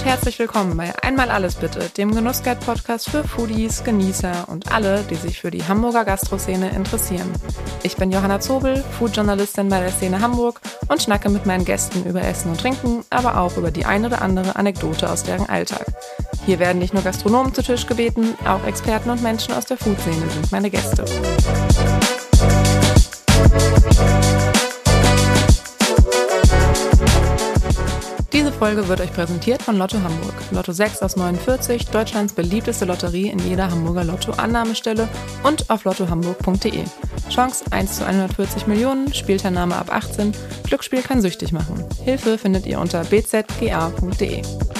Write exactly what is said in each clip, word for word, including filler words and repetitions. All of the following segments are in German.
und herzlich willkommen bei Einmal Alles Bitte, dem Genussguide-Podcast für Foodies, Genießer und alle, die sich für die Hamburger Gastroszene interessieren. Ich bin Johanna Zobel, Foodjournalistin bei der Szene Hamburg und schnacke mit meinen Gästen über Essen und Trinken, aber auch über die ein oder andere Anekdote aus deren Alltag. Hier werden nicht nur Gastronomen zu Tisch gebeten, auch Experten und Menschen aus der Food-Szene sind meine Gäste. Diese Folge wird euch präsentiert von Lotto Hamburg. Lotto sechs aus neunundvierzig, Deutschlands beliebteste Lotterie in jeder Hamburger Lotto-Annahmestelle und auf lotto hamburg punkt de. Chance eins zu hundertvierzig Millionen, Spielteilnahme ab achtzehn, Glücksspiel kann süchtig machen. Hilfe findet ihr unter b z g a punkt de.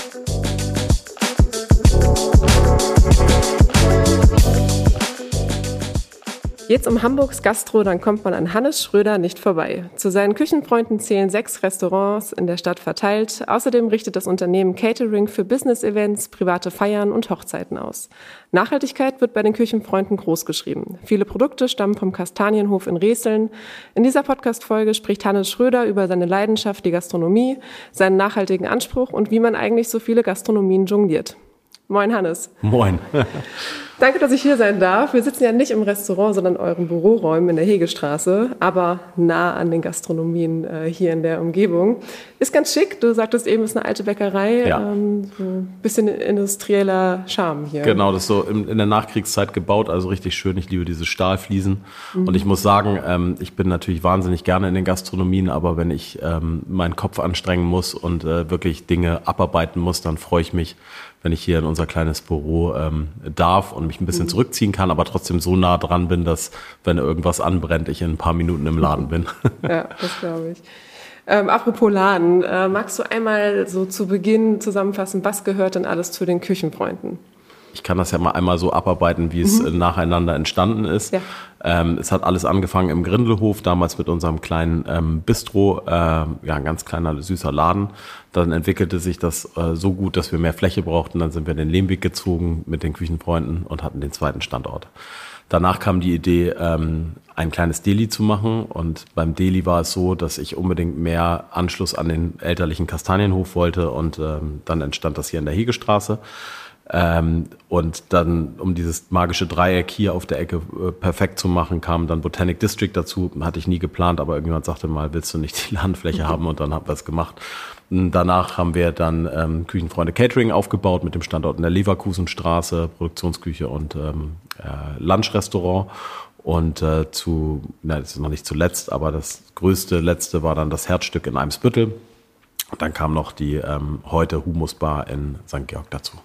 Geht's um Hamburgs Gastro, dann kommt man an Hannes Schröder nicht vorbei. Zu seinen Küchenfreunden zählen sechs Restaurants in der Stadt verteilt. Außerdem richtet das Unternehmen Catering für Business-Events, private Feiern und Hochzeiten aus. Nachhaltigkeit wird bei den Küchenfreunden großgeschrieben. Viele Produkte stammen vom Kastanienhof in Reseln. In dieser Podcast-Folge spricht Hannes Schröder über seine Leidenschaft, die Gastronomie, seinen nachhaltigen Anspruch und wie man eigentlich so viele Gastronomien jongliert. Moin Hannes. Moin. Danke, dass ich hier sein darf. Wir sitzen ja nicht im Restaurant, sondern in euren Büroräumen in der Hegestraße, aber nah an den Gastronomien äh, hier in der Umgebung. Ist ganz schick. Du sagtest eben, es ist eine alte Bäckerei. Ja. Ähm, so ein bisschen industrieller Charme hier. Genau, das ist so in, in der Nachkriegszeit gebaut, also richtig schön. Ich liebe diese Stahlfliesen. Mhm. Und ich muss sagen, ähm, ich bin natürlich wahnsinnig gerne in den Gastronomien, aber wenn ich ähm, meinen Kopf anstrengen muss und äh, wirklich Dinge abarbeiten muss, dann freue ich mich, wenn ich hier in unser kleines Büro ähm, darf und mich ein bisschen mhm. zurückziehen kann, aber trotzdem so nah dran bin, dass, wenn irgendwas anbrennt, ich in ein paar Minuten im Laden bin. Ja, das glaube ich. Ähm, apropos Laden, äh, magst du einmal so zu Beginn zusammenfassen, was gehört denn alles zu den Küchenfreunden? Ich kann das ja mal einmal so abarbeiten, wie es mhm. nacheinander entstanden ist. Ja. Ähm, es hat alles angefangen im Grindelhof, damals mit unserem kleinen ähm, Bistro, äh, ja, ein ganz kleiner, süßer Laden. Dann entwickelte sich das äh, so gut, dass wir mehr Fläche brauchten. Dann sind wir den Lehmweg gezogen mit den Küchenfreunden und hatten den zweiten Standort. Danach kam die Idee, ähm, ein kleines Deli zu machen. Und beim Deli war es so, dass ich unbedingt mehr Anschluss an den elterlichen Kastanienhof wollte. Und ähm, dann entstand das hier in der Hegestraße. Ähm, und dann, um dieses magische Dreieck hier auf der Ecke äh, perfekt zu machen, kam dann Botanic District dazu. Hatte ich nie geplant, aber irgendjemand sagte mal, willst du nicht die Landfläche haben? Und dann haben wir es gemacht. Und danach haben wir dann ähm, Küchenfreunde Catering aufgebaut mit dem Standort in der Leverkusenstraße, Produktionsküche und ähm, äh, Lunchrestaurant. Und äh, zu, na, das ist noch nicht zuletzt, aber das größte, letzte war dann das Herzstück in Eimsbüttel. Und dann kam noch die ähm, heute Humusbar in Sankt Georg dazu.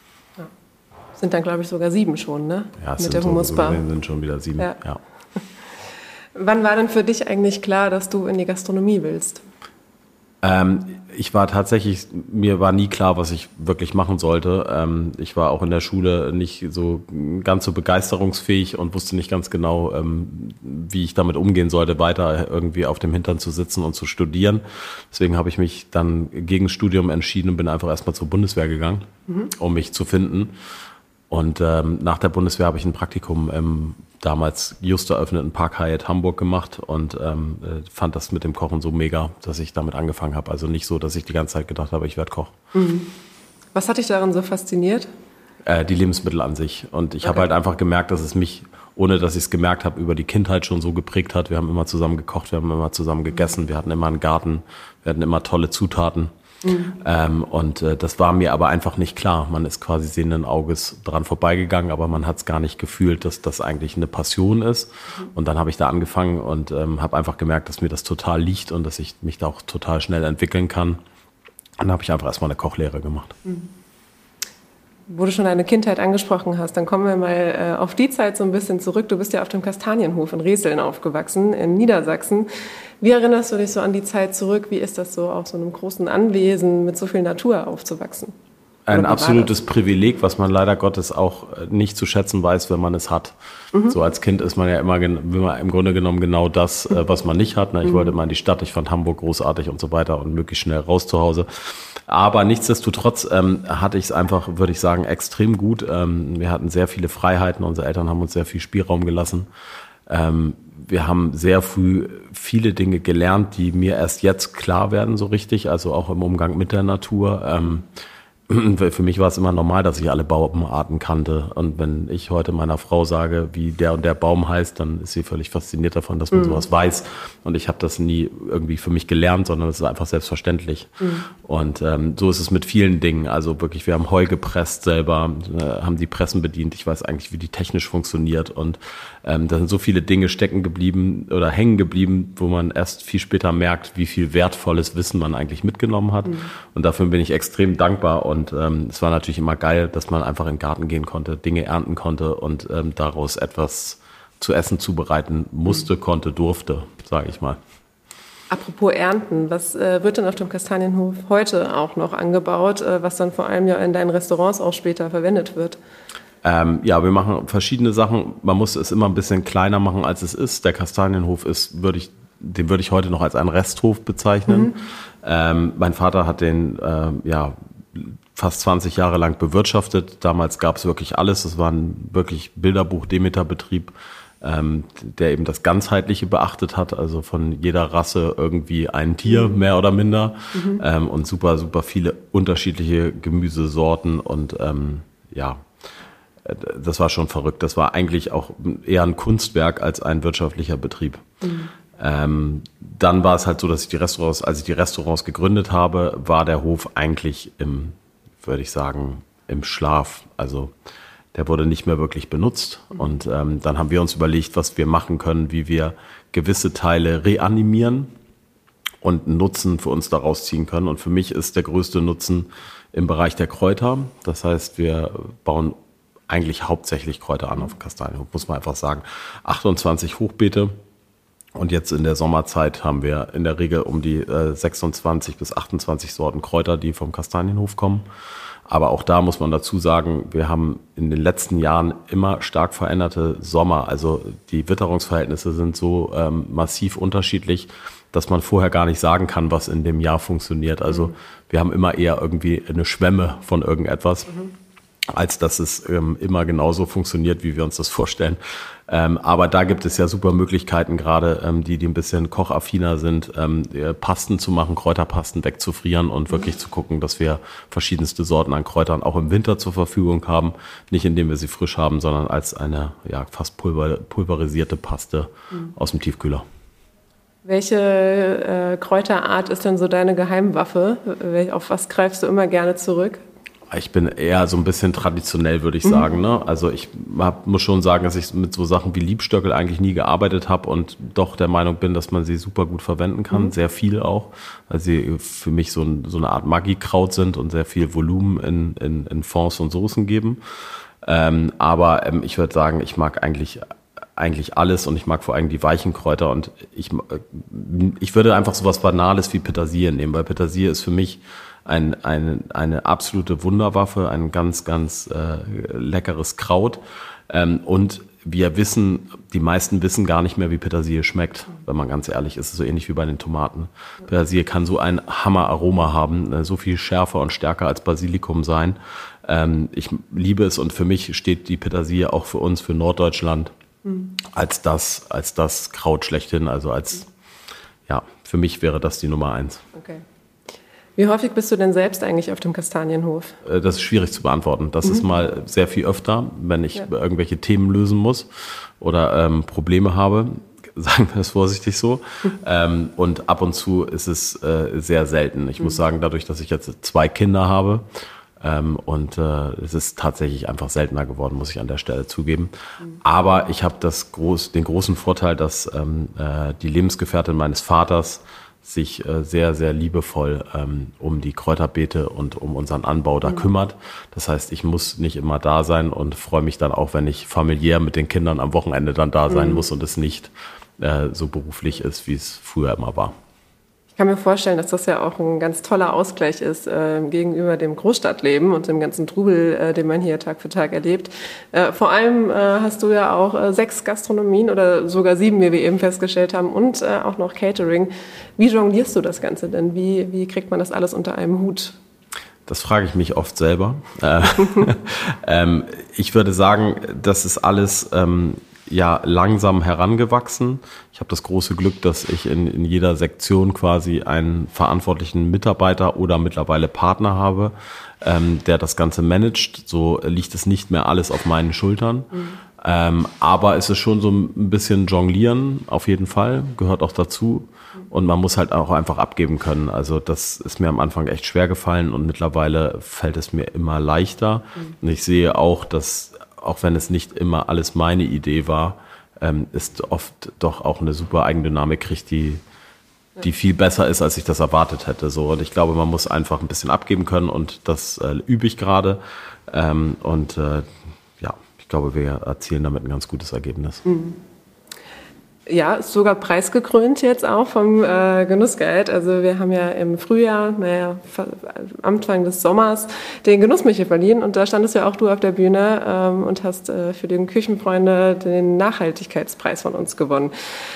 Sind dann, glaube ich, sogar sieben schon, ne? Ja, es mit sind, der so, Humusbar. So, sind schon wieder sieben, ja. ja. Wann war denn für dich eigentlich klar, dass du in die Gastronomie willst? Ähm, ich war tatsächlich, mir war nie klar, was ich wirklich machen sollte. Ähm, ich war auch in der Schule nicht so ganz so begeisterungsfähig und wusste nicht ganz genau, ähm, wie ich damit umgehen sollte, weiter irgendwie auf dem Hintern zu sitzen und zu studieren. Deswegen habe ich mich dann gegen Studium entschieden und bin einfach erstmal zur Bundeswehr gegangen, mhm. um mich zu finden. Und ähm, nach der Bundeswehr habe ich ein Praktikum im damals just eröffneten Park Hyatt Hamburg gemacht und ähm, fand das mit dem Kochen so mega, dass ich damit angefangen habe. Also nicht so, dass ich die ganze Zeit gedacht habe, ich werde Koch. Mhm. Was hat dich daran so fasziniert? Äh, die Lebensmittel an sich. Und ich okay. habe halt einfach gemerkt, dass es mich, ohne dass ich es gemerkt habe, über die Kindheit schon so geprägt hat. Wir haben immer zusammen gekocht, wir haben immer zusammen gegessen, wir hatten immer einen Garten, wir hatten immer tolle Zutaten. Mhm. Ähm, und äh, das war mir aber einfach nicht klar. Man ist quasi sehenden Auges dran vorbeigegangen, aber man hat es gar nicht gefühlt, dass das eigentlich eine Passion ist. Mhm. Und dann habe ich da angefangen und ähm, habe einfach gemerkt, dass mir das total liegt und dass ich mich da auch total schnell entwickeln kann. Und dann habe ich einfach erstmal eine Kochlehre gemacht. Mhm. Wo du schon deine Kindheit angesprochen hast, dann kommen wir mal äh, auf die Zeit so ein bisschen zurück. Du bist ja auf dem Kastanienhof in Reseln aufgewachsen, in Niedersachsen. Wie erinnerst du dich so an die Zeit zurück? Wie ist das so, auf so einem großen Anwesen mit so viel Natur aufzuwachsen? Ein absolutes Privileg, was man leider Gottes auch nicht zu schätzen weiß, wenn man es hat. Mhm. So als Kind ist man ja immer, immer im Grunde genommen genau das, was man nicht hat. Ich mhm. wollte immer in die Stadt, ich fand Hamburg großartig und so weiter und möglichst schnell raus zu Hause. Aber nichtsdestotrotz ähm, hatte ich es einfach, würde ich sagen, extrem gut. Ähm, wir hatten sehr viele Freiheiten, unsere Eltern haben uns sehr viel Spielraum gelassen. Ähm, wir haben sehr früh viele Dinge gelernt, die mir erst jetzt klar werden so richtig, also auch im Umgang mit der Natur. Ähm, für mich war es immer normal, dass ich alle Baumarten kannte. Und wenn ich heute meiner Frau sage, wie der und der Baum heißt, dann ist sie völlig fasziniert davon, dass man mhm. sowas weiß. Und ich habe das nie irgendwie für mich gelernt, sondern es ist einfach selbstverständlich. Mhm. Und ähm, so ist es mit vielen Dingen. Also wirklich, wir haben Heu gepresst selber, äh, haben die Pressen bedient. Ich weiß eigentlich, wie die technisch funktioniert. Und ähm, da sind so viele Dinge stecken geblieben oder hängen geblieben, wo man erst viel später merkt, wie viel wertvolles Wissen man eigentlich mitgenommen hat. Mhm. Und dafür bin ich extrem dankbar. Und ähm, es war natürlich immer geil, dass man einfach in den Garten gehen konnte, Dinge ernten konnte und ähm, daraus etwas zu essen zubereiten musste, mhm. konnte, durfte, sage ich mal. Apropos Ernten, was äh, wird denn auf dem Kastanienhof heute auch noch angebaut, äh, was dann vor allem ja in deinen Restaurants auch später verwendet wird? Ähm, ja, wir machen verschiedene Sachen. Man muss es immer ein bisschen kleiner machen, als es ist. Der Kastanienhof ist, würde ich, den würde ich heute noch als einen Resthof bezeichnen. Mhm. Ähm, mein Vater hat den, äh, ja, fast zwanzig Jahre lang bewirtschaftet. Damals gab es wirklich alles. Es war ein wirklich Bilderbuch-Demeter-Betrieb, ähm, der eben das Ganzheitliche beachtet hat. Also von jeder Rasse irgendwie ein Tier, mhm. mehr oder minder. Mhm. Ähm, und super, super viele unterschiedliche Gemüsesorten. Und ähm, ja, das war schon verrückt. Das war eigentlich auch eher ein Kunstwerk als ein wirtschaftlicher Betrieb. Mhm. Ähm, dann war es halt so, dass ich die Restaurants, als ich die Restaurants gegründet habe, war der Hof eigentlich im, würde ich sagen, im Schlaf. Also der wurde nicht mehr wirklich benutzt. Und ähm, dann haben wir uns überlegt, was wir machen können, wie wir gewisse Teile reanimieren und einen Nutzen für uns daraus ziehen können. Und für mich ist der größte Nutzen im Bereich der Kräuter. Das heißt, wir bauen eigentlich hauptsächlich Kräuter an auf dem Kastanienhof, muss man einfach sagen. achtundzwanzig Hochbeete. Und jetzt in der Sommerzeit haben wir in der Regel um die äh, sechsundzwanzig bis achtundzwanzig Sorten Kräuter, die vom Kastanienhof kommen. Aber auch da muss man dazu sagen, wir haben in den letzten Jahren immer stark veränderte Sommer. Also die Witterungsverhältnisse sind so ähm, massiv unterschiedlich, dass man vorher gar nicht sagen kann, was in dem Jahr funktioniert. Also mhm. wir haben immer eher irgendwie eine Schwemme von irgendetwas. Mhm. als dass es ähm, immer genauso funktioniert, wie wir uns das vorstellen. Ähm, aber da gibt es ja super Möglichkeiten, gerade ähm, die, die ein bisschen kochaffiner sind, ähm, Pasten zu machen, Kräuterpasten wegzufrieren und wirklich zu gucken, dass wir verschiedenste Sorten an Kräutern auch im Winter zur Verfügung haben. Nicht indem wir sie frisch haben, sondern als eine ja, fast pulver, pulverisierte Paste mhm. aus dem Tiefkühler. Welche äh, Kräuterart ist denn so deine Geheimwaffe? Auf was greifst du immer gerne zurück? Ich bin eher so ein bisschen traditionell, würde ich sagen. Mhm. Ne? Also ich hab, muss schon sagen, dass ich mit so Sachen wie Liebstöckel eigentlich nie gearbeitet habe und doch der Meinung bin, dass man sie super gut verwenden kann. Mhm. Sehr viel auch, weil sie für mich so, ein, so eine Art Magiekraut sind und sehr viel Volumen in, in, in Fonds und Soßen geben. Ähm, aber ähm, ich würde sagen, ich mag eigentlich eigentlich alles und ich mag vor allem die weichen Kräuter und ich, ich würde einfach so was Banales wie Petersilie nehmen, weil Petersilie ist für mich ein, eine, eine absolute Wunderwaffe, ein ganz, ganz äh, leckeres Kraut. Ähm, und wir wissen, die meisten wissen gar nicht mehr, wie Petersilie schmeckt, wenn man ganz ehrlich ist. Es ist so ähnlich wie bei den Tomaten. Petersilie kann so ein Hammeraroma haben, äh, so viel schärfer und stärker als Basilikum sein. Ähm, ich liebe es und für mich steht die Petersilie auch für uns, für Norddeutschland, mhm. als das, als das Kraut schlechthin. Also als, ja, für mich wäre das die Nummer eins. Okay. Wie häufig bist du denn selbst eigentlich auf dem Kastanienhof? Das ist schwierig zu beantworten. Das mhm. ist mal sehr viel öfter, wenn ich ja. irgendwelche Themen lösen muss oder ähm, Probleme habe, sagen wir es vorsichtig so. Mhm. Ähm, und ab und zu ist es äh, sehr selten. Ich mhm. muss sagen, dadurch, dass ich jetzt zwei Kinder habe ähm, und äh, es ist tatsächlich einfach seltener geworden, muss ich an der Stelle zugeben. Mhm. Aber ich habe das groß, den großen Vorteil, dass ähm, äh, die Lebensgefährtin meines Vaters sich äh, sehr, sehr liebevoll ähm, um die Kräuterbeete und um unseren Anbau da mhm. kümmert. Das heißt, ich muss nicht immer da sein und freue mich dann auch, wenn ich familiär mit den Kindern am Wochenende dann da sein mhm. muss und es nicht äh, so beruflich ist, wie es früher immer war. Ich kann mir vorstellen, dass das ja auch ein ganz toller Ausgleich ist äh, gegenüber dem Großstadtleben und dem ganzen Trubel, äh, den man hier Tag für Tag erlebt. Äh, vor allem äh, hast du ja auch äh, sechs Gastronomien oder sogar sieben, wie wir eben festgestellt haben, und äh, auch noch Catering. Wie jonglierst du das Ganze denn? Wie, wie kriegt man das alles unter einem Hut? Das frage ich mich oft selber. ähm, ich würde sagen, das ist alles ähm, ja langsam herangewachsen. Ich habe das große Glück, dass ich in, in jeder Sektion quasi einen verantwortlichen Mitarbeiter oder mittlerweile Partner habe, ähm, der das Ganze managt. So liegt es nicht mehr alles auf meinen Schultern. Mhm. Ähm, aber es ist schon so ein bisschen Jonglieren, auf jeden Fall, gehört auch dazu. Und man muss halt auch einfach abgeben können. Also das ist mir am Anfang echt schwer gefallen und mittlerweile fällt es mir immer leichter. Mhm. Und ich sehe auch, dass, auch wenn es nicht immer alles meine Idee war, ähm, ist oft doch auch eine super Eigendynamik kriegt, die, die viel besser ist, als ich das erwartet hätte. So, und ich glaube, man muss einfach ein bisschen abgeben können und das äh, übe ich gerade. Ähm, und äh, ja, ich glaube, wir erzielen damit ein ganz gutes Ergebnis. Mhm. Ja, ist sogar preisgekrönt jetzt auch vom äh, Genussguide. Also wir haben ja im Frühjahr, naja, Anfang des Sommers, den Genussmichel verliehen und da standest ja auch du auf der Bühne ähm, und hast äh, für den Küchenfreunde den Nachhaltigkeitspreis von uns gewonnen.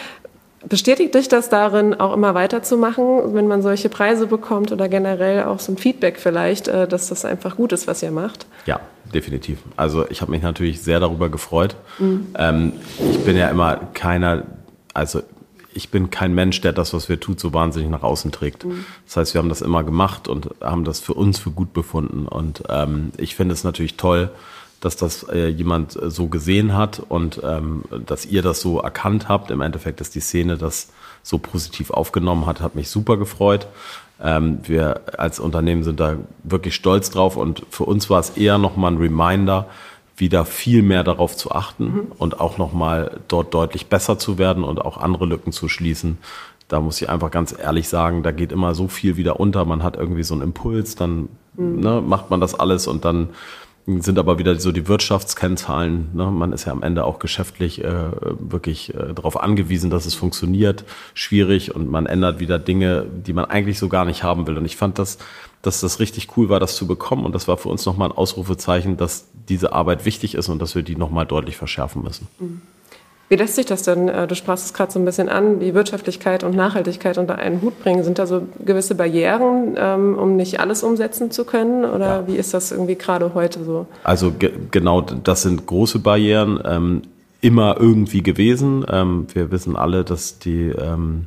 Bestätigt dich das darin, auch immer weiterzumachen, wenn man solche Preise bekommt oder generell auch so ein Feedback vielleicht, äh, dass das einfach gut ist, was ihr macht? Ja, definitiv. Also ich habe mich natürlich sehr darüber gefreut. Mhm. Ähm, ich bin ja immer keiner, also ich bin kein Mensch, der das, was wir tut, so wahnsinnig nach außen trägt. Mhm. Das heißt, wir haben das immer gemacht und haben das für uns für gut befunden. Und ähm, ich finde es natürlich toll, dass das äh, jemand äh, so gesehen hat und ähm, dass ihr das so erkannt habt. Im Endeffekt, dass die Szene das so positiv aufgenommen hat, hat mich super gefreut. Ähm, wir als Unternehmen sind da wirklich stolz drauf und für uns war es eher nochmal ein Reminder, wieder viel mehr darauf zu achten mhm. und auch nochmal dort deutlich besser zu werden und auch andere Lücken zu schließen. Da muss ich einfach ganz ehrlich sagen, da geht immer so viel wieder unter. Man hat irgendwie so einen Impuls, dann mhm. ne, macht man das alles und dann sind aber wieder so die Wirtschaftskennzahlen. Ne? Man ist ja am Ende auch geschäftlich äh, wirklich äh, darauf angewiesen, dass es funktioniert, schwierig und man ändert wieder Dinge, die man eigentlich so gar nicht haben will. Und ich fand, dass, dass das richtig cool war, das zu bekommen und das war für uns nochmal ein Ausrufezeichen, dass diese Arbeit wichtig ist und dass wir die nochmal deutlich verschärfen müssen. Mhm. Wie lässt sich das denn, du sprachst es gerade so ein bisschen an, die Wirtschaftlichkeit und Nachhaltigkeit unter einen Hut bringen? Sind da so gewisse Barrieren, um nicht alles umsetzen zu können? Oder ja. Wie ist das irgendwie gerade heute so? Also ge- genau, das sind große Barrieren, ähm, immer irgendwie gewesen. Ähm, wir wissen alle, dass die, ähm,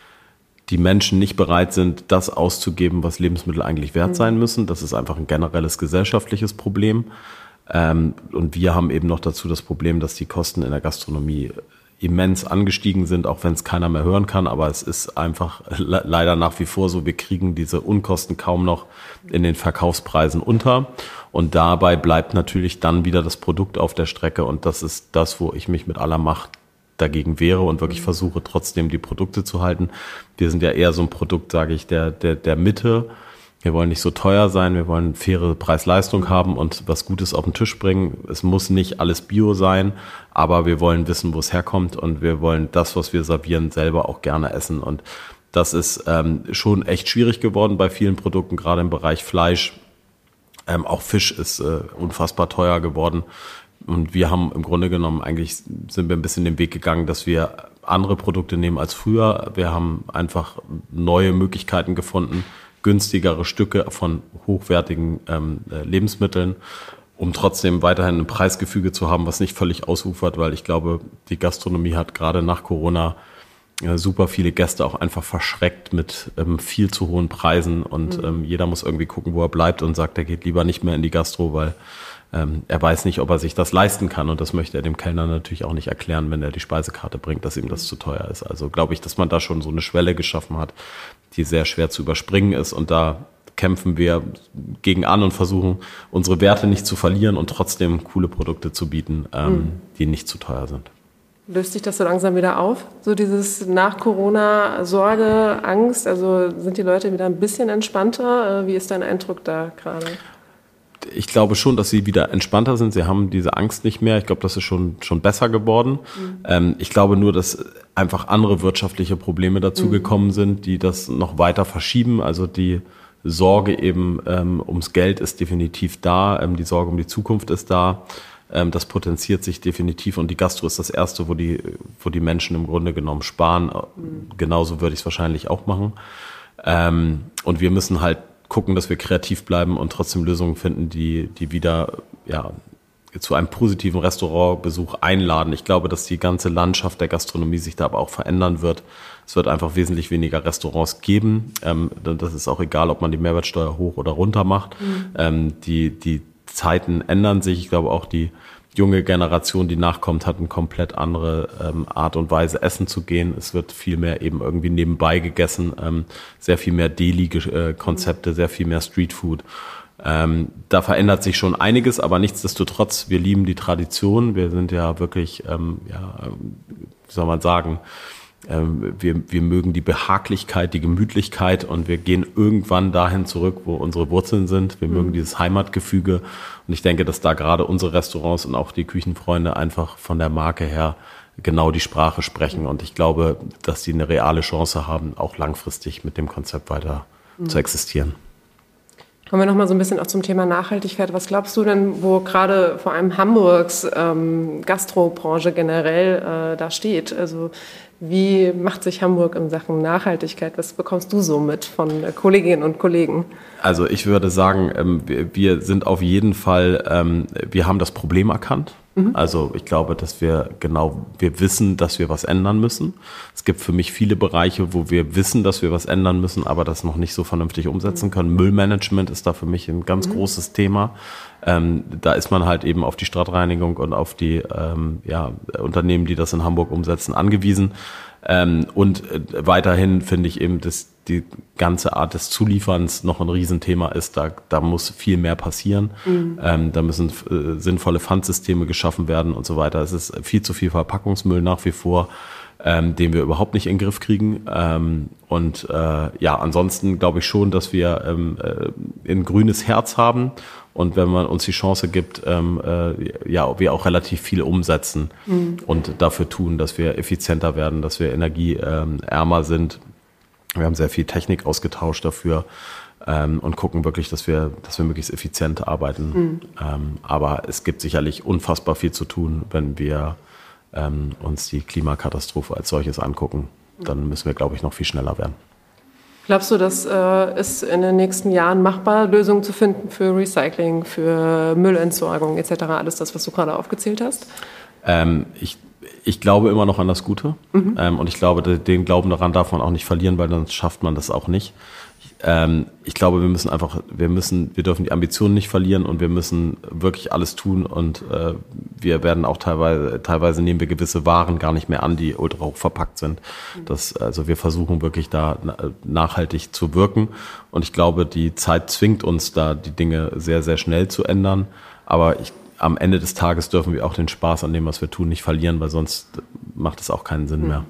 die Menschen nicht bereit sind, das auszugeben, was Lebensmittel eigentlich wert mhm. sein müssen. Das ist einfach ein generelles gesellschaftliches Problem. Ähm, und wir haben eben noch dazu das Problem, dass die Kosten in der Gastronomie immens angestiegen sind, auch wenn es keiner mehr hören kann. Aber es ist einfach le- leider nach wie vor so, wir kriegen diese Unkosten kaum noch in den Verkaufspreisen unter. Und dabei bleibt natürlich dann wieder das Produkt auf der Strecke. Und das ist das, wo ich mich mit aller Macht dagegen wehre und wirklich versuche, trotzdem die Produkte zu halten. Wir sind ja eher so ein Produkt, sage ich, der, der, der Mitte. Wir wollen nicht so teuer sein, wir wollen faire Preis-Leistung haben und was Gutes auf den Tisch bringen. Es muss nicht alles Bio sein, aber wir wollen wissen, wo es herkommt und wir wollen das, was wir servieren, selber auch gerne essen. Und das ist ähm, schon echt schwierig geworden bei vielen Produkten, gerade im Bereich Fleisch. Ähm, auch Fisch ist äh, unfassbar teuer geworden. Und wir haben im Grunde genommen, eigentlich sind wir ein bisschen den Weg gegangen, dass wir andere Produkte nehmen als früher. Wir haben einfach neue Möglichkeiten gefunden, günstigere Stücke von hochwertigen ähm, Lebensmitteln, um trotzdem weiterhin ein Preisgefüge zu haben, was nicht völlig ausufert, weil ich glaube, die Gastronomie hat gerade nach Corona äh, super viele Gäste auch einfach verschreckt mit ähm, viel zu hohen Preisen und mhm. ähm, jeder muss irgendwie gucken, wo er bleibt und sagt, er geht lieber nicht mehr in die Gastro, weil ähm, er weiß nicht, ob er sich das leisten kann und das möchte er dem Kellner natürlich auch nicht erklären, wenn er die Speisekarte bringt, dass ihm das zu teuer ist. Also glaube ich, dass man da schon so eine Schwelle geschaffen hat, die sehr schwer zu überspringen ist und da kämpfen wir gegen an und versuchen, unsere Werte nicht zu verlieren und trotzdem coole Produkte zu bieten, ähm, mhm. die nicht zu teuer sind. Löst sich das so langsam wieder auf? So dieses nach Corona Sorge, Angst, also sind die Leute wieder ein bisschen entspannter? Wie ist dein Eindruck da gerade? Ich glaube schon, dass sie wieder entspannter sind. Sie haben diese Angst nicht mehr. Ich glaube, das ist schon schon besser geworden. Mhm. Ähm, ich glaube nur, dass einfach andere wirtschaftliche Probleme dazugekommen mhm. sind, die das noch weiter verschieben. Also die Sorge eben ähm, ums Geld ist definitiv da. Ähm, die Sorge um die Zukunft ist da. Ähm, das potenziert sich definitiv. Und die Gastro ist das Erste, wo die wo die Menschen im Grunde genommen sparen. Mhm. Genauso würde ich es wahrscheinlich auch machen. Ähm, und wir müssen halt gucken, dass wir kreativ bleiben und trotzdem Lösungen finden, die, die wieder ja, zu einem positiven Restaurantbesuch einladen. Ich glaube, dass die ganze Landschaft der Gastronomie sich da aber auch verändern wird. Es wird einfach wesentlich weniger Restaurants geben. Ähm, das ist auch egal, ob man die Mehrwertsteuer hoch oder runter macht. Mhm. Ähm, die, die Zeiten ändern sich. Ich glaube auch die junge Generation, die nachkommt, hat eine komplett andere ähm, Art und Weise, essen zu gehen. Es wird viel mehr eben irgendwie nebenbei gegessen, ähm, sehr viel mehr Deli-Konzepte, sehr viel mehr Streetfood. Ähm, da verändert sich schon einiges, aber nichtsdestotrotz, wir lieben die Tradition. Wir sind ja wirklich, ähm, ja, wie soll man sagen, ähm, wir, wir mögen die Behaglichkeit, die Gemütlichkeit und wir gehen irgendwann dahin zurück, wo unsere Wurzeln sind. Wir mhm. mögen dieses Heimatgefüge und ich denke, dass da gerade unsere Restaurants und auch die Küchenfreunde einfach von der Marke her genau die Sprache sprechen und ich glaube, dass die eine reale Chance haben, auch langfristig mit dem Konzept weiter mhm. zu existieren. Kommen wir noch mal so ein bisschen auch zum Thema Nachhaltigkeit. Was glaubst du denn, wo gerade vor allem Hamburgs ähm, Gastrobranche generell äh, da steht? Also wie macht sich Hamburg in Sachen Nachhaltigkeit? Was bekommst du so mit von äh, Kolleginnen und Kollegen? Also ich würde sagen, ähm, wir, wir sind auf jeden Fall, ähm, wir haben das Problem erkannt. Mhm. Also ich glaube, dass wir genau, wir wissen, dass wir was ändern müssen. Es gibt für mich viele Bereiche, wo wir wissen, dass wir was ändern müssen, aber das noch nicht so vernünftig umsetzen können. Müllmanagement ist da für mich ein ganz mhm. großes Thema. Ähm, da ist man halt eben auf die Stadtreinigung und auf die ähm, ja, Unternehmen, die das in Hamburg umsetzen, angewiesen. Ähm, und äh, weiterhin finde ich eben, dass die ganze Art des Zulieferns noch ein Riesenthema ist. Da, da muss viel mehr passieren. Mhm. Ähm, da müssen äh, sinnvolle Pfandsysteme geschaffen werden und so weiter. Es ist viel zu viel Verpackungsmüll nach wie vor, ähm, den wir überhaupt nicht in den Griff kriegen. Ähm, und äh, ja, ansonsten glaube ich schon, dass wir ähm, äh, ein grünes Herz haben. Und wenn man uns die Chance gibt, ähm, äh, ja, wir auch relativ viel umsetzen mhm. und dafür tun, dass wir effizienter werden, dass wir energieärmer ähm, sind. Wir haben sehr viel Technik ausgetauscht dafür ähm, und gucken wirklich, dass wir, dass wir möglichst effizient arbeiten. Mhm. Ähm, aber es gibt sicherlich unfassbar viel zu tun, wenn wir ähm, uns die Klimakatastrophe als solches angucken. Dann müssen wir, glaube ich, noch viel schneller werden. Glaubst du, dass äh, es in den nächsten Jahren machbar, Lösungen zu finden für Recycling, für Müllentsorgung et cetera, alles das, was du gerade aufgezählt hast? Ähm, ich, ich glaube immer noch an das Gute mhm. ähm, und ich glaube, den Glauben daran darf man auch nicht verlieren, weil dann schafft man das auch nicht. Ähm, ich glaube, wir müssen einfach, wir müssen, wir dürfen die Ambitionen nicht verlieren und wir müssen wirklich alles tun und äh, wir werden auch teilweise, teilweise nehmen wir gewisse Waren gar nicht mehr an, die ultra hoch verpackt sind. Das, also wir versuchen wirklich da nachhaltig zu wirken und ich glaube, die Zeit zwingt uns da, die Dinge sehr, sehr schnell zu ändern, aber ich, am Ende des Tages dürfen wir auch den Spaß an dem, was wir tun, nicht verlieren, weil sonst macht es auch keinen Sinn mehr.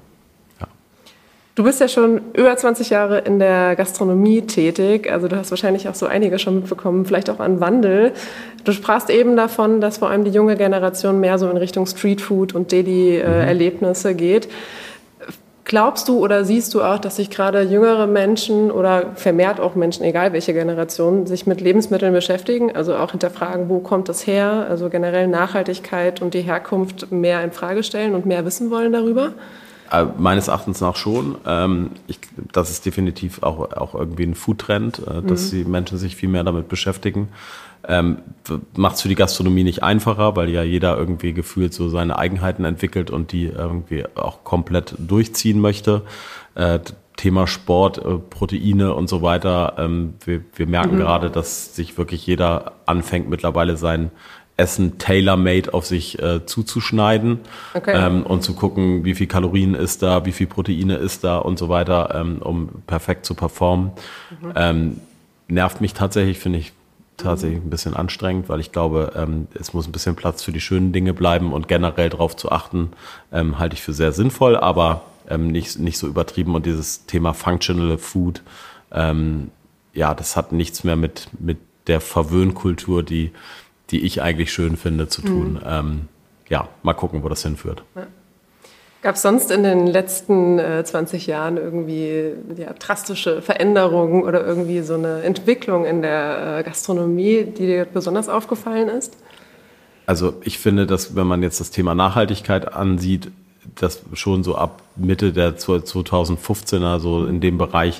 Du bist ja schon über zwanzig Jahre in der Gastronomie tätig, also du hast wahrscheinlich auch so einige schon mitbekommen, vielleicht auch an Wandel. Du sprachst eben davon, dass vor allem die junge Generation mehr so in Richtung Streetfood und Deli-Erlebnisse mhm. geht. Glaubst du oder siehst du auch, dass sich gerade jüngere Menschen oder vermehrt auch Menschen, egal welche Generation, sich mit Lebensmitteln beschäftigen, also auch hinterfragen, wo kommt das her, also generell Nachhaltigkeit und die Herkunft mehr in Frage stellen und mehr wissen wollen darüber? Meines Erachtens nach schon. Ich, das ist definitiv auch, auch irgendwie ein Foodtrend, dass mhm. die Menschen sich viel mehr damit beschäftigen. Ähm, macht es für die Gastronomie nicht einfacher, weil ja jeder irgendwie gefühlt so seine Eigenheiten entwickelt und die irgendwie auch komplett durchziehen möchte. Äh, Thema Sport, äh, Proteine und so weiter. Ähm, wir, wir merken mhm. gerade, dass sich wirklich jeder anfängt mittlerweile sein Essen tailor-made auf sich äh, zuzuschneiden okay. ähm, und zu gucken, wie viel Kalorien ist da, wie viel Proteine ist da und so weiter, ähm, um perfekt zu performen. Mhm. Ähm, nervt mich tatsächlich, finde ich tatsächlich ein bisschen anstrengend, weil ich glaube, ähm, es muss ein bisschen Platz für die schönen Dinge bleiben und generell darauf zu achten, ähm, halte ich für sehr sinnvoll, aber ähm, nicht, nicht so übertrieben. Und dieses Thema Functional Food, ähm, ja, das hat nichts mehr mit, mit der Verwöhnkultur, die die ich eigentlich schön finde, zu tun. Mhm. Ähm, ja, mal gucken, wo das hinführt. Ja. Gab es sonst in den letzten äh, zwanzig Jahren irgendwie ja, drastische Veränderungen oder irgendwie so eine Entwicklung in der äh, Gastronomie, die dir besonders aufgefallen ist? Also ich finde, dass wenn man jetzt das Thema Nachhaltigkeit ansieht, dass schon so ab Mitte der zweitausendfünfzehner, so in dem Bereich,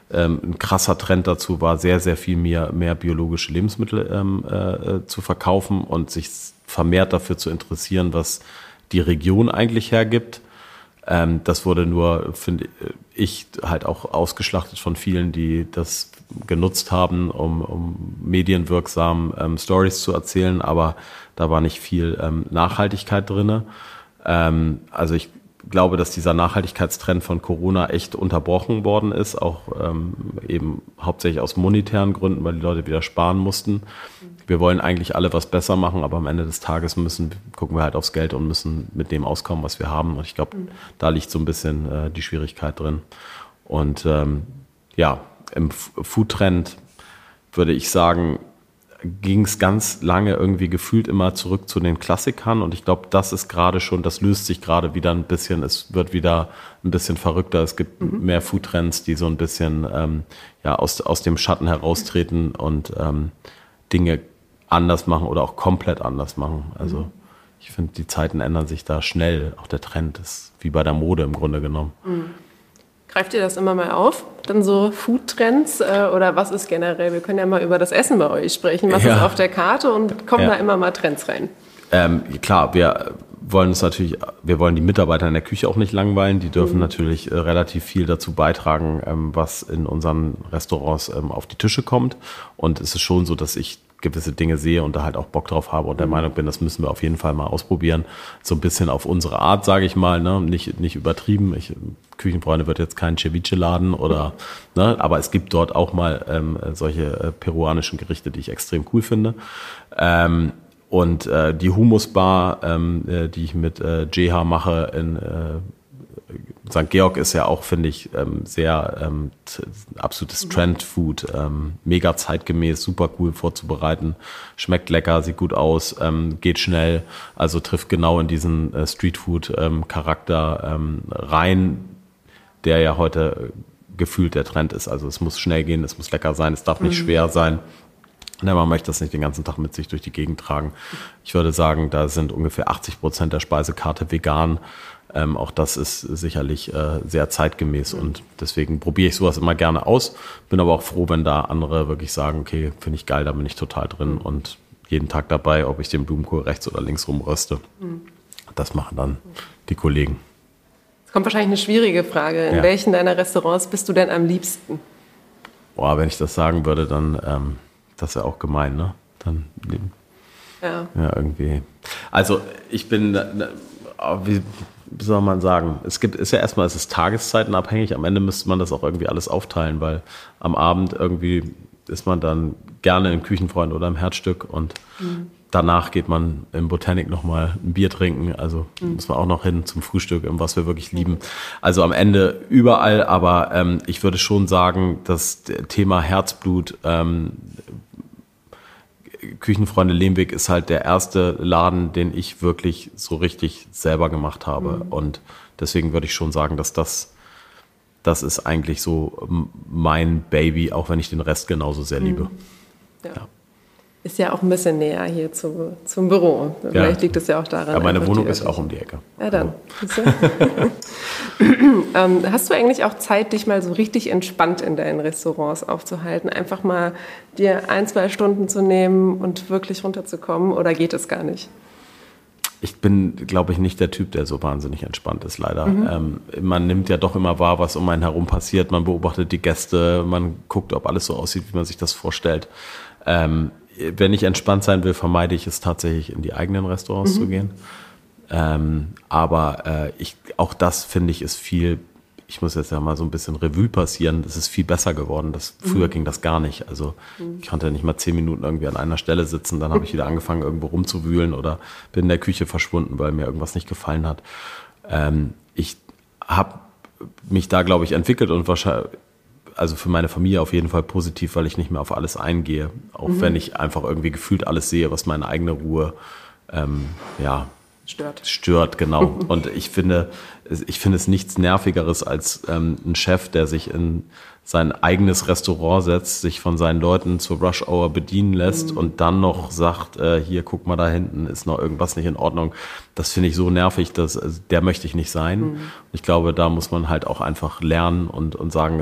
ähm, ein krasser Trend dazu war, sehr, sehr viel mehr, mehr biologische Lebensmittel ähm, äh, zu verkaufen und sich vermehrt dafür zu interessieren, was die Region eigentlich hergibt. Ähm, das wurde nur, finde ich, halt auch ausgeschlachtet von vielen, die das genutzt haben, um, um medienwirksam ähm, Stories zu erzählen, aber da war nicht viel ähm, Nachhaltigkeit drinne. Ähm, also ich glaube, dass dieser Nachhaltigkeitstrend von Corona echt unterbrochen worden ist, auch ähm, eben hauptsächlich aus monetären Gründen, weil die Leute wieder sparen mussten. Wir wollen eigentlich alle was besser machen, aber am Ende des Tages müssen gucken wir halt aufs Geld und müssen mit dem auskommen, was wir haben. Und ich glaube, mhm. da liegt so ein bisschen äh, die Schwierigkeit drin. Und ähm, ja, im Foodtrend würde ich sagen, ging es ganz lange irgendwie gefühlt immer zurück zu den Klassikern und ich glaube, das ist gerade schon, das löst sich gerade wieder ein bisschen, es wird wieder ein bisschen verrückter, es gibt mhm. mehr Foodtrends, die so ein bisschen ähm, ja, aus, aus dem Schatten heraustreten und ähm, Dinge anders machen oder auch komplett anders machen. Also mhm. ich finde, die Zeiten ändern sich da schnell, auch der Trend ist wie bei der Mode im Grunde genommen. Mhm. Greift ihr das immer mal auf? Dann so Foodtrends äh, oder was ist generell? Wir können ja mal über das Essen bei euch sprechen. Was ja. ist auf der Karte und kommen ja. da immer mal Trends rein? Ähm, klar, wir wollen uns natürlich, wir wollen die Mitarbeiter in der Küche auch nicht langweilen. Die dürfen mhm. natürlich äh, relativ viel dazu beitragen, ähm, was in unseren Restaurants ähm, auf die Tische kommt. Und es ist schon so, dass ich gewisse Dinge sehe und da halt auch Bock drauf habe und der Meinung bin, das müssen wir auf jeden Fall mal ausprobieren. So ein bisschen auf unsere Art, sage ich mal, ne? Nicht, nicht übertrieben. Ich, Küchenfreunde wird jetzt kein Ceviche-Laden oder, ne? Aber es gibt dort auch mal ähm, solche äh, peruanischen Gerichte, die ich extrem cool finde. Ähm, und äh, die Hummusbar, ähm, äh, die ich mit äh, Jeha mache in äh, Sankt Georg ist ja auch, finde ich, ähm, sehr ähm, t- absolutes Trendfood, ähm, mega zeitgemäß, super cool vorzubereiten, schmeckt lecker, sieht gut aus, ähm, geht schnell, also trifft genau in diesen äh, Streetfood-Charakter ähm, rein, der ja heute gefühlt der Trend ist. Also es muss schnell gehen, es muss lecker sein, es darf nicht mhm. schwer sein. Ne, man möchte das nicht den ganzen Tag mit sich durch die Gegend tragen. Ich würde sagen, da sind ungefähr achtzig Prozent der Speisekarte vegan. Ähm, auch das ist sicherlich äh, sehr zeitgemäß mhm. und deswegen probiere ich sowas immer gerne aus. Bin aber auch froh, wenn da andere wirklich sagen, okay, finde ich geil, da bin ich total drin mhm. und jeden Tag dabei, ob ich den Blumenkohl rechts oder links rumröste. Mhm. Das machen dann die Kollegen. Es kommt wahrscheinlich eine schwierige Frage. In ja. welchen deiner Restaurants bist du denn am liebsten? Boah, wenn ich das sagen würde, dann ähm, das ist ja auch gemein, ne? Dann ja. ja irgendwie. Also ich bin, wie soll man sagen? Es gibt, ist ja erstmal, es ist tageszeitenabhängig. Am Ende müsste man das auch irgendwie alles aufteilen, weil am Abend irgendwie ist man dann gerne im Küchenfreund oder im Herzstück und mhm. danach geht man im Botanik nochmal ein Bier trinken. Also mhm. muss man auch noch hin zum Frühstück, was wir wirklich lieben. Also am Ende überall, aber ähm, ich würde schon sagen, das Thema Herzblut, ähm, Küchenfreunde Lehmweg ist halt der erste Laden, den ich wirklich so richtig selber gemacht habe. Mhm. Und deswegen würde ich schon sagen, dass das, das ist eigentlich so mein Baby, auch wenn ich den Rest genauso sehr liebe. Mhm. Ja. Ja. Ist ja auch ein bisschen näher hier zu, zum Büro. Vielleicht ja. liegt es ja auch daran. Ja, meine Wohnung ist auch um die Ecke. Ja, dann. ähm, hast du eigentlich auch Zeit, dich mal so richtig entspannt in deinen Restaurants aufzuhalten? Einfach mal dir ein, zwei Stunden zu nehmen und wirklich runterzukommen? Oder geht es gar nicht? Ich bin, glaube ich, nicht der Typ, der so wahnsinnig entspannt ist, leider. Mhm. Ähm, man nimmt ja doch immer wahr, was um einen herum passiert. Man beobachtet die Gäste, man guckt, ob alles so aussieht, wie man sich das vorstellt. Ähm, wenn ich entspannt sein will, vermeide ich es tatsächlich, in die eigenen Restaurants mhm. zu gehen. Ähm, aber äh, ich, auch das, finde ich, ist viel, ich muss jetzt ja mal so ein bisschen Revue passieren, es ist viel besser geworden. Das, mhm. Früher ging das gar nicht. Also mhm. ich konnte nicht mal zehn Minuten irgendwie an einer Stelle sitzen, dann habe ich wieder angefangen, irgendwo rumzuwühlen oder bin in der Küche verschwunden, weil mir irgendwas nicht gefallen hat. Ähm, ich habe mich da, glaube ich, entwickelt und wahrscheinlich, also für meine Familie auf jeden Fall positiv, weil ich nicht mehr auf alles eingehe. Auch mhm. wenn ich einfach irgendwie gefühlt alles sehe, was meine eigene Ruhe ähm, ja, stört. Stört, genau. Und ich finde, ich finde es nichts Nervigeres als ähm, ein Chef, der sich in sein eigenes Restaurant setzt, sich von seinen Leuten zur Rush Hour bedienen lässt mhm. und dann noch sagt, äh, hier, guck mal da hinten, ist noch irgendwas nicht in Ordnung. Das finde ich so nervig, dass also, der möchte ich nicht sein. Mhm. Ich glaube, da muss man halt auch einfach lernen und, und sagen, es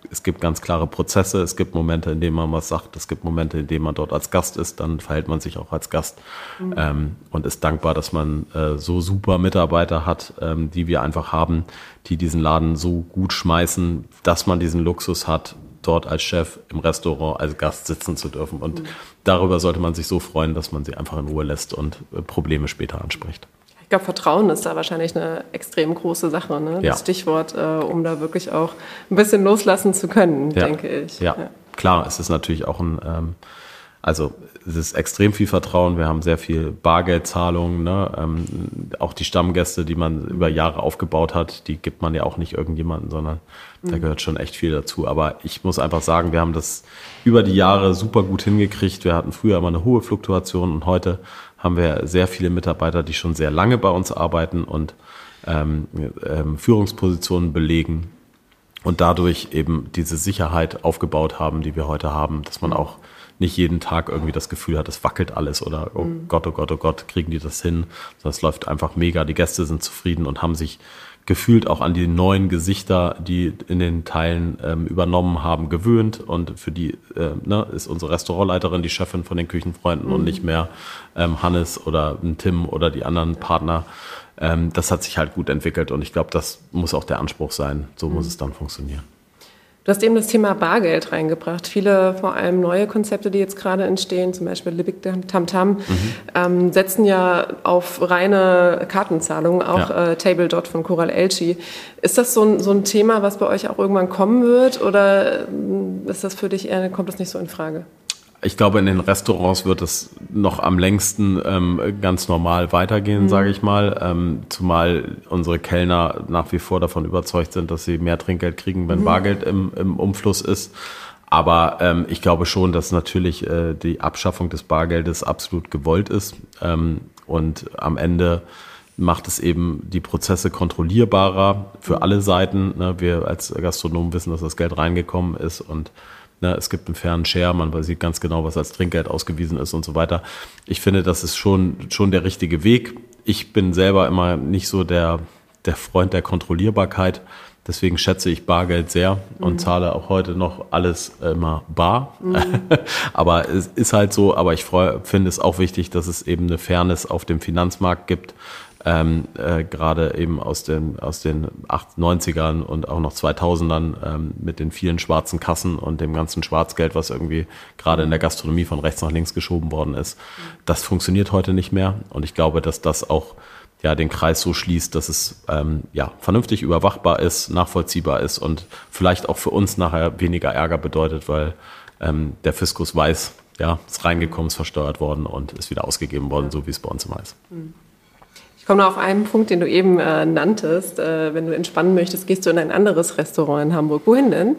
es gibt ganz klare Prozesse, es gibt Momente, in denen man was sagt, es gibt Momente, in denen man dort als Gast ist, dann verhält man sich auch als Gast mhm. ähm, und ist dankbar, dass man äh, so super Mitarbeiter hat, ähm, die wir einfach haben, die diesen Laden so gut schmeißen, dass man diesen Luxus hat, dort als Chef im Restaurant als Gast sitzen zu dürfen. Und mhm. darüber sollte man sich so freuen, dass man sie einfach in Ruhe lässt und äh, Probleme später anspricht. Ich glaube, Vertrauen ist da wahrscheinlich eine extrem große Sache, ne? Das ja. Stichwort, äh, um da wirklich auch ein bisschen loslassen zu können, ja. denke ich. Ja. ja, klar, es ist natürlich auch ein, ähm, also es ist extrem viel Vertrauen. Wir haben sehr viel Bargeldzahlungen, ne? ähm, auch die Stammgäste, die man über Jahre aufgebaut hat, die gibt man ja auch nicht irgendjemandem, sondern mhm. da gehört schon echt viel dazu. Aber ich muss einfach sagen, wir haben das über die Jahre super gut hingekriegt. Wir hatten früher immer eine hohe Fluktuation und heute haben wir sehr viele Mitarbeiter, die schon sehr lange bei uns arbeiten und ähm, ähm, Führungspositionen belegen und dadurch eben diese Sicherheit aufgebaut haben, die wir heute haben, dass man auch nicht jeden Tag irgendwie das Gefühl hat, es wackelt alles oder oh mhm. Gott, oh Gott, oh Gott, kriegen die das hin? Sondern es läuft einfach mega, die Gäste sind zufrieden und haben sich gefühlt auch an die neuen Gesichter, die in den Teilen ähm, übernommen haben, gewöhnt. Und für die äh, ne, ist unsere Restaurantleiterin die Chefin von den Küchenfreunden mhm. und nicht mehr ähm, Hannes oder Tim oder die anderen Partner. Ähm, das hat sich halt gut entwickelt und ich glaube, das muss auch der Anspruch sein. So mhm. muss es dann funktionieren. Du hast eben das Thema Bargeld reingebracht. Viele, vor allem neue Konzepte, die jetzt gerade entstehen, zum Beispiel Liebig Tam Tam, mhm. ähm, setzen ja auf reine Kartenzahlungen, auch ja. äh, Table Dot von Coral Elchi. Ist das so ein, so ein Thema, was bei euch auch irgendwann kommen wird oder ist das für dich eher, kommt das nicht so in Frage? Ich glaube, in den Restaurants wird es noch am längsten ähm, ganz normal weitergehen, mhm. sage ich mal. Ähm, zumal unsere Kellner nach wie vor davon überzeugt sind, dass sie mehr Trinkgeld kriegen, wenn mhm. Bargeld im, im Umfluss ist. Aber ähm, ich glaube schon, dass natürlich äh, die Abschaffung des Bargeldes absolut gewollt ist. Ähm, und am Ende macht es eben die Prozesse kontrollierbarer für alle Seiten. Ne? Wir als Gastronomen wissen, dass das Geld reingekommen ist und Ne, es gibt einen fairen Share, man sieht ganz genau, was als Trinkgeld ausgewiesen ist und so weiter. Ich finde, das ist schon, schon der richtige Weg. Ich bin selber immer nicht so der, der Freund der Kontrollierbarkeit. Deswegen schätze ich Bargeld sehr und mhm. zahle auch heute noch alles immer bar. Mhm. Aber es ist halt so, aber ich freu, finde es auch wichtig, dass es eben eine Fairness auf dem Finanzmarkt gibt. Ähm, äh, gerade eben aus den, aus den neunzigern und auch noch zweitausendern ähm, mit den vielen schwarzen Kassen und dem ganzen Schwarzgeld, was irgendwie gerade in der Gastronomie von rechts nach links geschoben worden ist. Das funktioniert heute nicht mehr und ich glaube, dass das auch ja den Kreis so schließt, dass es ähm, ja vernünftig überwachbar ist, nachvollziehbar ist und vielleicht auch für uns nachher weniger Ärger bedeutet, weil ähm, der Fiskus weiß, ja, ist reingekommen, ist versteuert worden und ist wieder ausgegeben worden, so wie es bei uns immer ist. Mhm. Ich komme noch auf einen Punkt, den du eben äh, nanntest. Äh, wenn du entspannen möchtest, gehst du in ein anderes Restaurant in Hamburg. Wohin denn?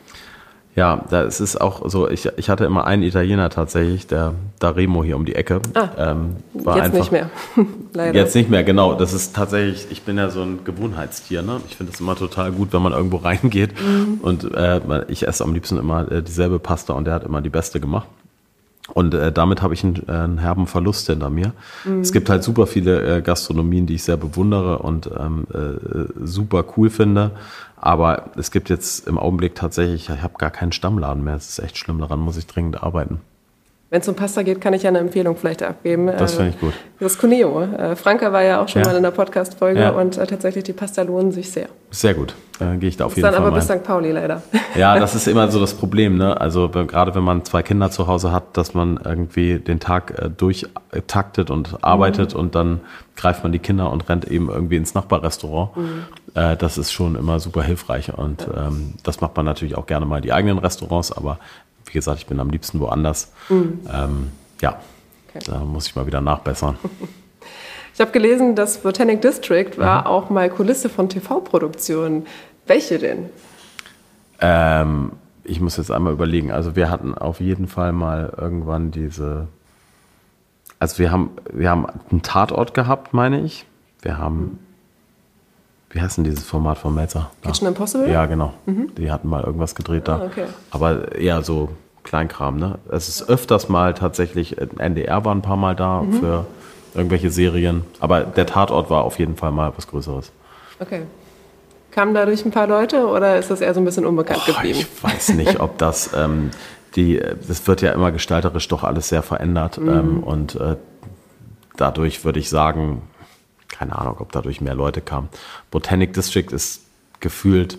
Ja, da ist es auch so, ich, ich hatte immer einen Italiener tatsächlich, der Daremo hier um die Ecke. Ah, ähm, war jetzt einfach, nicht mehr, leider. Jetzt nicht mehr, genau. Das ist tatsächlich, ich bin ja so ein Gewohnheitstier. Ne? Ich finde es immer total gut, wenn man irgendwo reingeht. Mhm. Und äh, ich esse am liebsten immer äh, dieselbe Pasta und der hat immer die beste gemacht. Und äh, damit habe ich einen, äh, einen herben Verlust hinter mir. Mhm. Es gibt halt super viele äh, Gastronomien, die ich sehr bewundere und ähm, äh, super cool finde. Aber es gibt jetzt im Augenblick tatsächlich, ich habe gar keinen Stammladen mehr. Es ist echt schlimm, daran muss ich dringend arbeiten. Wenn es um Pasta geht, kann ich ja eine Empfehlung vielleicht abgeben. Das finde ich gut. Das Cuneo. Äh, Franka war ja auch schon ja. mal in der Podcast-Folge ja. und äh, tatsächlich die Pasta lohnen sich sehr. Sehr gut. Dann gehe ich da auf jeden Fall Fall dann aber rein. bis Sankt Pauli leider. Ja, das ist immer so das Problem, ne? Also wenn, gerade wenn man zwei Kinder zu Hause hat, dass man irgendwie den Tag äh, durchtaktet und arbeitet mhm. und dann greift man die Kinder und rennt eben irgendwie ins Nachbarrestaurant. Mhm. Äh, das ist schon immer super hilfreich und ja. ähm, das macht man natürlich auch gerne mal die eigenen Restaurants, aber wie gesagt, ich bin am liebsten woanders. Mhm. Ähm, ja, okay. Da muss ich mal wieder nachbessern. Ich habe gelesen, das Botanic District war mhm. auch mal Kulisse von T V-Produktionen. Welche denn? Ähm, ich muss jetzt einmal überlegen. Also wir hatten auf jeden Fall mal irgendwann diese... Also wir haben, wir haben einen Tatort gehabt, meine ich. Wir haben... Mhm. Wie heißt denn dieses Format von Melzer? Kitchen Impossible? Ja, genau. Mhm. Die hatten mal irgendwas gedreht da. Ah, okay. Aber eher so Kleinkram, ne? Es ist öfters mal tatsächlich, N D R war ein paar Mal da mhm. für irgendwelche Serien. Aber der Tatort war auf jeden Fall mal was Größeres. Okay. Kamen dadurch ein paar Leute oder ist das eher so ein bisschen unbekannt oh, geblieben? Ich weiß nicht, ob das, ähm, die, das wird ja immer gestalterisch doch alles sehr verändert mhm. ähm, und äh, dadurch würde ich sagen, keine Ahnung, ob dadurch mehr Leute kamen. Botanic District ist gefühlt,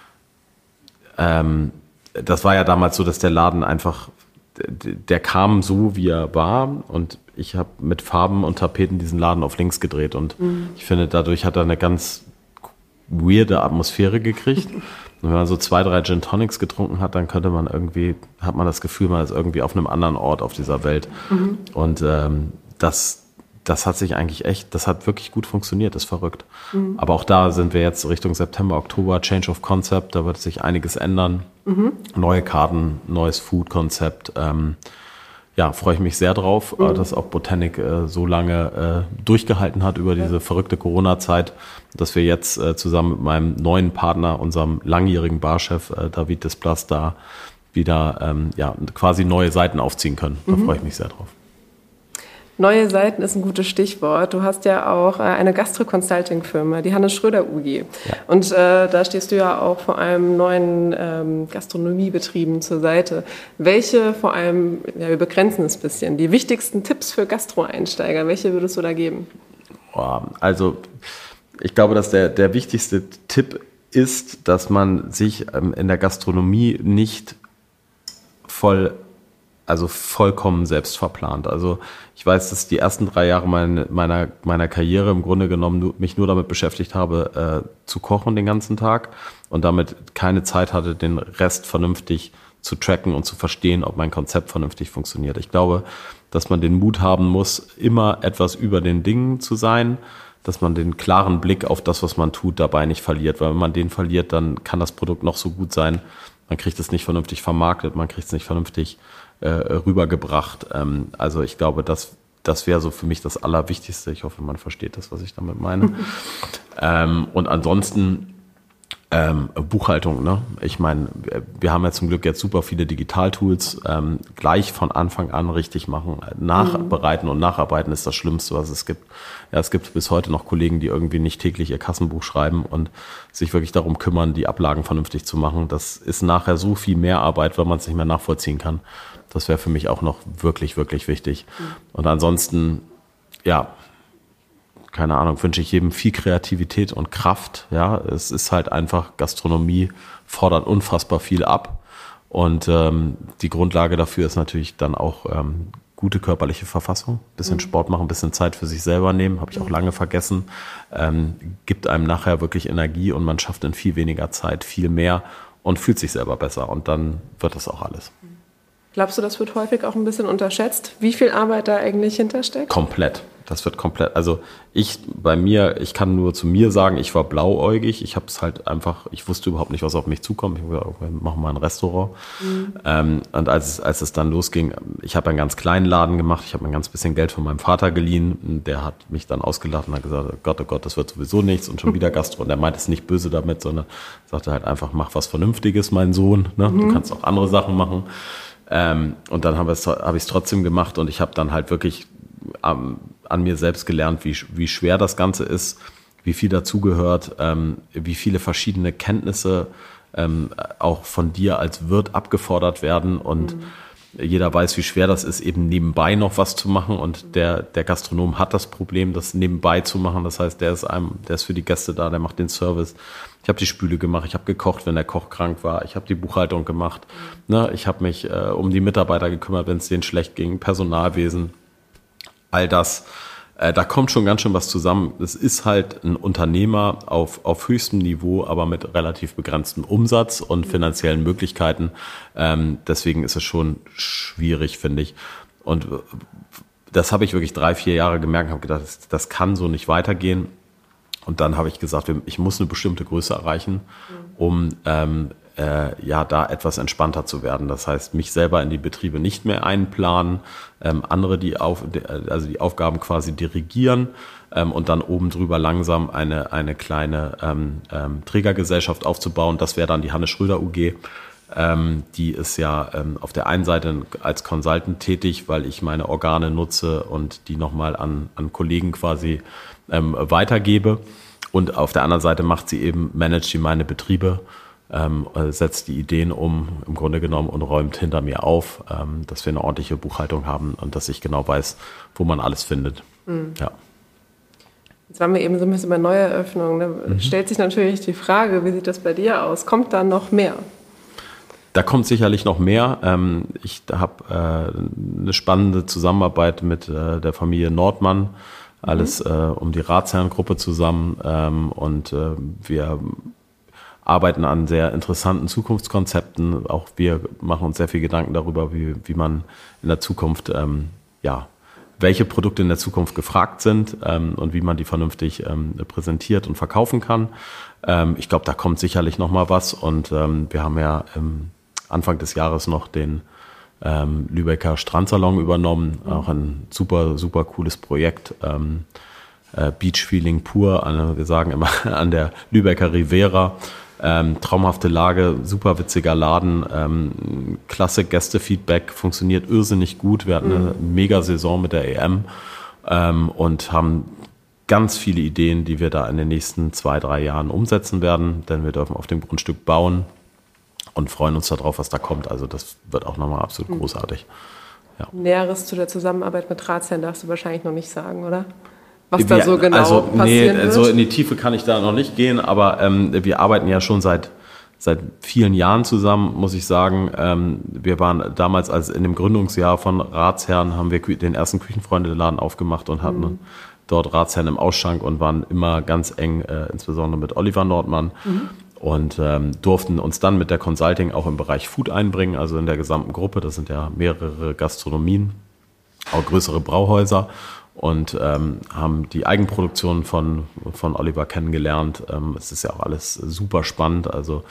ähm, das war ja damals so, dass der Laden einfach, der kam so, wie er war und ich habe mit Farben und Tapeten diesen Laden auf links gedreht und mhm. ich finde, dadurch hat er eine ganz weirde Atmosphäre gekriegt. Und wenn man so zwei, drei Gin Tonics getrunken hat, dann könnte man irgendwie, hat man das Gefühl, man ist irgendwie auf einem anderen Ort auf dieser Welt. Mhm. Und ähm, das, das hat sich eigentlich echt, das hat wirklich gut funktioniert, das ist verrückt. Mhm. Aber auch da sind wir jetzt Richtung September, Oktober, Change of Concept, da wird sich einiges ändern. Mhm. Neue Karten, neues Food-Konzept. Ähm, Ja, freue ich mich sehr drauf, mhm. dass auch Botanic äh, so lange äh, durchgehalten hat über diese ja. verrückte Corona-Zeit, dass wir jetzt äh, zusammen mit meinem neuen Partner, unserem langjährigen Barchef äh, David Desplas, da wieder ähm, ja, quasi neue Seiten aufziehen können. Da mhm. freue ich mich sehr drauf. Neue Seiten ist ein gutes Stichwort. Du hast ja auch äh, eine Gastro-Consulting-Firma, die Hannes Schröder U G. Ja. Und äh, da stehst du ja auch vor allem neuen ähm, Gastronomiebetrieben zur Seite. Welche vor allem, ja, wir begrenzen es ein bisschen, die wichtigsten Tipps für Gastro-Einsteiger, welche würdest du da geben? Also ich glaube, dass der, der wichtigste Tipp ist, dass man sich ähm, in der Gastronomie nicht voll also vollkommen selbst verplant. Also ich weiß, dass die ersten drei Jahre meine, meiner, meiner Karriere im Grunde genommen nur, mich nur damit beschäftigt habe, äh, zu kochen den ganzen Tag und damit keine Zeit hatte, den Rest vernünftig zu tracken und zu verstehen, ob mein Konzept vernünftig funktioniert. Ich glaube, dass man den Mut haben muss, immer etwas über den Dingen zu sein, dass man den klaren Blick auf das, was man tut, dabei nicht verliert. Weil wenn man den verliert, dann kann das Produkt noch so gut sein, man kriegt es nicht vernünftig vermarktet, man kriegt es nicht vernünftig äh, rübergebracht. Ähm, also ich glaube, das, das wäre so für mich das Allerwichtigste. Ich hoffe, man versteht das, was ich damit meine. ähm, und ansonsten ähm, Buchhaltung. Ne? Ich meine, wir haben ja zum Glück jetzt super viele Digitaltools. Ähm, gleich von Anfang an richtig machen. Nachbereiten und nacharbeiten ist das Schlimmste, was es gibt. Ja, es gibt bis heute noch Kollegen, die irgendwie nicht täglich ihr Kassenbuch schreiben und sich wirklich darum kümmern, die Ablagen vernünftig zu machen. Das ist nachher so viel mehr Arbeit, weil man es nicht mehr nachvollziehen kann. Das wäre für mich auch noch wirklich, wirklich wichtig. Und ansonsten, ja, keine Ahnung, wünsche ich jedem viel Kreativität und Kraft. Ja, es ist halt einfach, Gastronomie fordert unfassbar viel ab. Und ähm, die Grundlage dafür ist natürlich dann auch ähm, gute körperliche Verfassung. Bisschen mhm. Sport machen, bisschen Zeit für sich selber nehmen, habe ich auch lange vergessen. Ähm, gibt einem nachher wirklich Energie und man schafft in viel weniger Zeit viel mehr und fühlt sich selber besser. Und dann wird das auch alles. Glaubst du, das wird häufig auch ein bisschen unterschätzt, wie viel Arbeit da eigentlich hintersteckt? Komplett. Das wird komplett, also ich, bei mir, ich kann nur zu mir sagen, ich war blauäugig, ich habe es halt einfach, ich wusste überhaupt nicht, was auf mich zukommt, ich habe gesagt, wir machen mal ein Restaurant. Mhm. Ähm, und als es, als es dann losging, ich habe einen ganz kleinen Laden gemacht, ich habe mir ein ganz bisschen Geld von meinem Vater geliehen, der hat mich dann ausgelacht und hat gesagt, oh Gott, oh Gott, das wird sowieso nichts und schon wieder Gastro. Und er meint es nicht böse damit, sondern sagte halt einfach, mach was Vernünftiges, mein Sohn, ne? Mhm. Du kannst auch andere Sachen machen. Ähm, und dann habe hab ich es trotzdem gemacht und ich habe dann halt wirklich ähm, an mir selbst gelernt, wie, wie schwer das Ganze ist, wie viel dazugehört, ähm, wie viele verschiedene Kenntnisse ähm, auch von dir als Wirt abgefordert werden und mhm. jeder weiß, wie schwer das ist, eben nebenbei noch was zu machen und der, der Gastronom hat das Problem, das nebenbei zu machen, das heißt, der ist einem, der ist für die Gäste da, der macht den Service. Ich habe die Spüle gemacht, ich habe gekocht, wenn der Koch krank war, ich habe die Buchhaltung gemacht, ne? Ich habe mich äh, um die Mitarbeiter gekümmert, wenn es denen schlecht ging, Personalwesen, all das. Äh, da kommt schon ganz schön was zusammen. Es ist halt ein Unternehmer auf, auf höchstem Niveau, aber mit relativ begrenztem Umsatz und finanziellen Möglichkeiten. Ähm, deswegen ist es schon schwierig, finde ich. Und das habe ich wirklich drei, vier Jahre gemerkt, habe gedacht, das, das kann so nicht weitergehen. Und dann habe ich gesagt, ich muss eine bestimmte Größe erreichen, um ähm, äh, ja da etwas entspannter zu werden. Das heißt, mich selber in die Betriebe nicht mehr einplanen, ähm, andere die auf, also die Aufgaben quasi dirigieren ähm, und dann oben drüber langsam eine eine kleine ähm, ähm, Trägergesellschaft aufzubauen. Das wäre dann die Hannes Schröder U G. Ähm, die ist ja ähm, auf der einen Seite als Consultant tätig, weil ich meine Organe nutze und die nochmal an, an Kollegen quasi ähm, weitergebe. Und auf der anderen Seite macht sie eben, managt sie meine Betriebe, ähm, setzt die Ideen um, im Grunde genommen, und räumt hinter mir auf, ähm, dass wir eine ordentliche Buchhaltung haben und dass ich genau weiß, wo man alles findet. Mhm. Ja. Jetzt waren wir eben so ein bisschen bei Neueröffnungen. Da mhm. stellt sich natürlich die Frage, wie sieht das bei dir aus? Kommt da noch mehr? Da kommt sicherlich noch mehr. Ähm, ich habe äh, eine spannende Zusammenarbeit mit äh, der Familie Nordmann, alles mhm. äh, um die Ratsherrengruppe zusammen, ähm, und äh, wir arbeiten an sehr interessanten Zukunftskonzepten. Auch wir machen uns sehr viel Gedanken darüber, wie, wie man in der Zukunft, ähm, ja, welche Produkte in der Zukunft gefragt sind, ähm, und wie man die vernünftig ähm, präsentiert und verkaufen kann. Ähm, ich glaube, da kommt sicherlich noch mal was, und ähm, wir haben ja ähm, Anfang des Jahres noch den ähm, Lübecker Strandsalon übernommen, mhm. auch ein super, super cooles Projekt. Ähm, äh, Beach Feeling pur, an, wir sagen immer an der Lübecker Riviera. Ähm, traumhafte Lage, super witziger Laden, ähm, klasse Gästefeedback, funktioniert irrsinnig gut. Wir hatten mhm. eine Mega-Saison mit der E M ähm, und haben ganz viele Ideen, die wir da in den nächsten zwei, drei Jahren umsetzen werden, denn wir dürfen auf dem Grundstück bauen und freuen uns darauf, was da kommt. Also das wird auch nochmal absolut mhm. großartig. Ja. Näheres zu der Zusammenarbeit mit Ratsherren darfst du wahrscheinlich noch nicht sagen, oder? Was da so genau also, passieren nee, wird? So in die Tiefe kann ich da noch nicht gehen, aber ähm, wir arbeiten ja schon seit seit vielen Jahren zusammen, muss ich sagen. Ähm, wir waren damals, als in dem Gründungsjahr von Ratsherren, haben wir den ersten Küchenfreunde-Laden aufgemacht und hatten mhm. dort Ratsherren im Ausschank und waren immer ganz eng, äh, insbesondere mit Oliver Nordmann. Mhm. Und ähm, durften uns dann mit der Consulting auch im Bereich Food einbringen, also in der gesamten Gruppe. Das sind ja mehrere Gastronomien, auch größere Brauhäuser. Und ähm, haben die Eigenproduktion von, von Oliver kennengelernt. Ähm, es ist ja auch alles super spannend. Also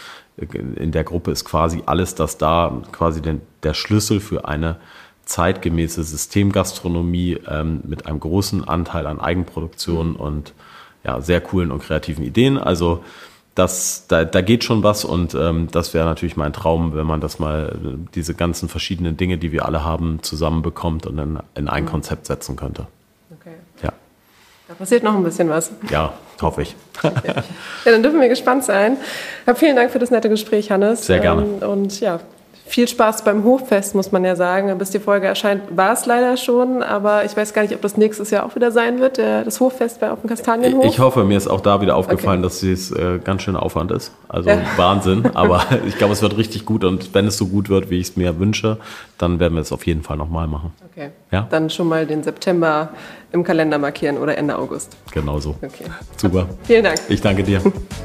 in der Gruppe ist quasi alles das da, quasi den, der Schlüssel für eine zeitgemäße Systemgastronomie ähm, mit einem großen Anteil an Eigenproduktion und ja, sehr coolen und kreativen Ideen. Also das, da, da geht schon was, und ähm, das wäre natürlich mein Traum, wenn man das mal, diese ganzen verschiedenen Dinge, die wir alle haben, zusammenbekommt und in, in ein Konzept setzen könnte. Okay. Ja. Da passiert noch ein bisschen was. Ja, hoffe ich. Ja, dann dürfen wir gespannt sein. Ja, vielen Dank für das nette Gespräch, Hannes. Sehr gerne. Und ja, viel Spaß beim Hoffest, muss man ja sagen. Bis die Folge erscheint, war es leider schon, aber ich weiß gar nicht, ob das nächstes Jahr auch wieder sein wird, der, das Hoffest bei auf dem Kastanienhof. Ich hoffe, mir ist auch da wieder aufgefallen, okay. dass es äh, ganz schön Aufwand ist. Also ja. Wahnsinn, aber ich glaube, es wird richtig gut, und wenn es so gut wird, wie ich es mir wünsche, dann werden wir es auf jeden Fall nochmal machen. Okay, ja? Dann schon mal den September im Kalender markieren oder Ende August. Genau so. Okay. Super. Vielen Dank. Ich danke dir.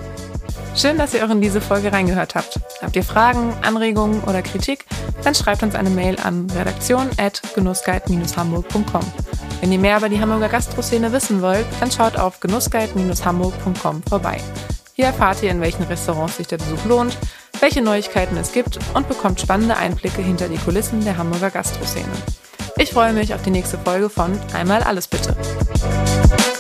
Schön, dass ihr auch in diese Folge reingehört habt. Habt ihr Fragen, Anregungen oder Kritik? Dann schreibt uns eine Mail an redaktion at genussguide dash hamburg punkt com. Wenn ihr mehr über die Hamburger Gastroszene wissen wollt, dann schaut auf genussguide dash hamburg punkt com vorbei. Hier erfahrt ihr, in welchen Restaurants sich der Besuch lohnt, welche Neuigkeiten es gibt und bekommt spannende Einblicke hinter die Kulissen der Hamburger Gastroszene. Ich freue mich auf die nächste Folge von Einmal alles bitte.